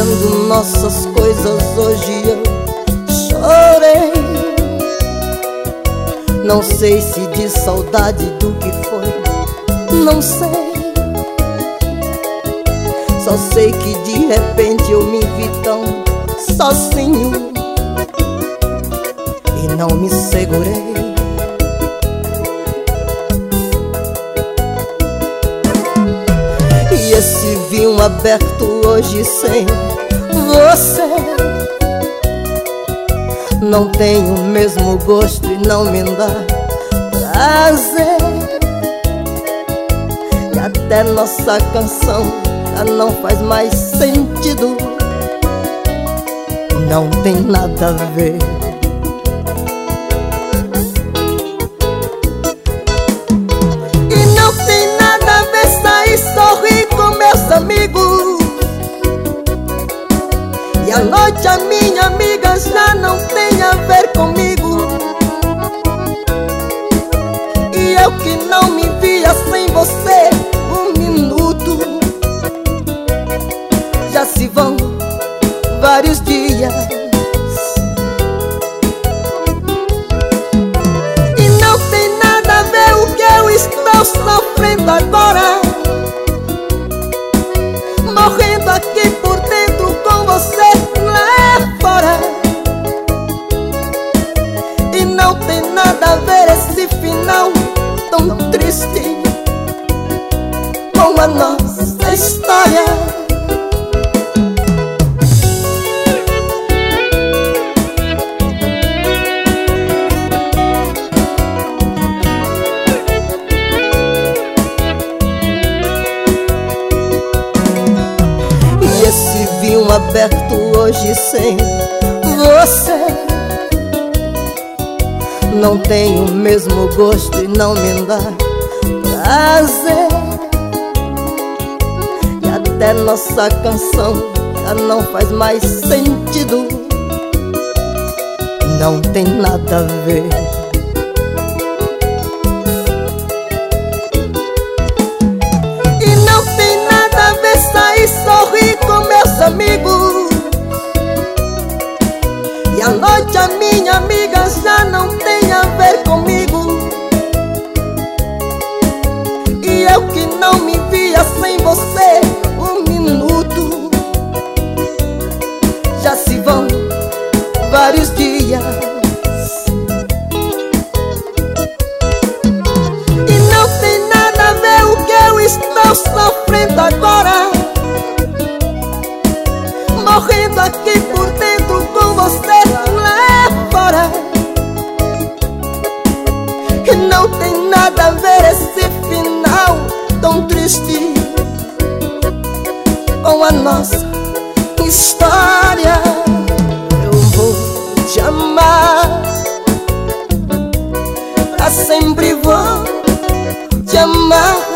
vendo nossas coisas hoje eu chorei. Não sei se de saudade do que foi, não sei. Só sei que de repente eu me vi tão sozinho e não me segurei. E esse vinho aberto hoje sem você não tem o mesmo gosto e não me dá prazer. E até nossa canção já não faz mais sentido, não tem nada a ver. E não tem nada a ver sair sorrir com meus amigos, e à noite a minha amiga já não tem a ver comigo. E eu que não me via sem você um minuto, já se vão vários dias. E não tem nada a ver o que eu estou sofrendo agora, morrendo aqui por dentro com você lá fora. E não tem nada a ver esse final tão triste com a nossa história. Esse vinho aberto hoje sem você não tem o mesmo gosto e não me dá prazer. E até nossa canção já não faz mais sentido, não tem nada a ver. E não tem nada a ver sair sorrir com meus amigos, e à noite a minha amiga já não tem a ver comigo. E eu que não me via sem você um minuto, já se vão vários dias. E não tem nada a ver o que eu estou sofrendo agora, morrendo aqui por dentro com você lá fora. E não tem nada a ver esse final tão triste com a nossa história. Eu vou te amar, pra sempre vou te amar.